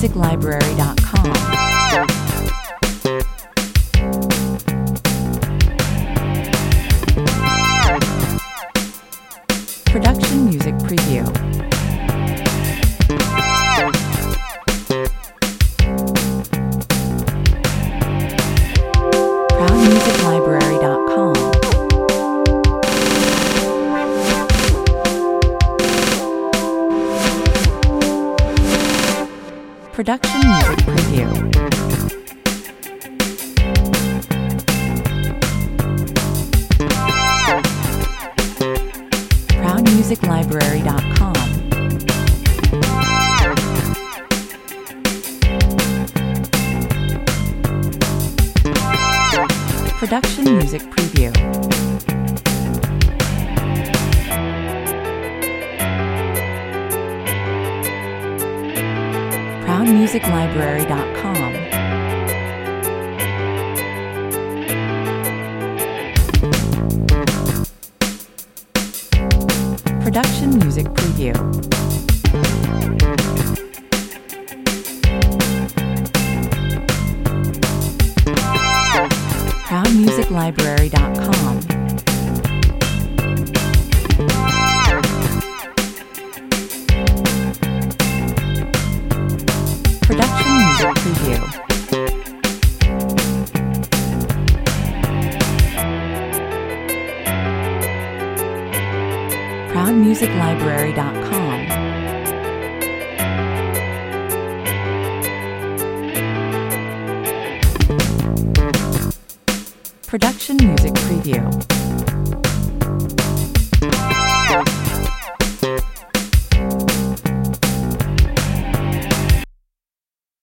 ProudMusicLibrary.com. Production Music Preview. ProudMusicLibrary.com. Production Music Preview. ProudMusicLibrary.com. Production Music Preview. ProudMusicLibrary.com. Production Music Preview. ProudMusicLibrary.com. Production Music Preview. ProudMusicLibrary.com. Production Music Preview.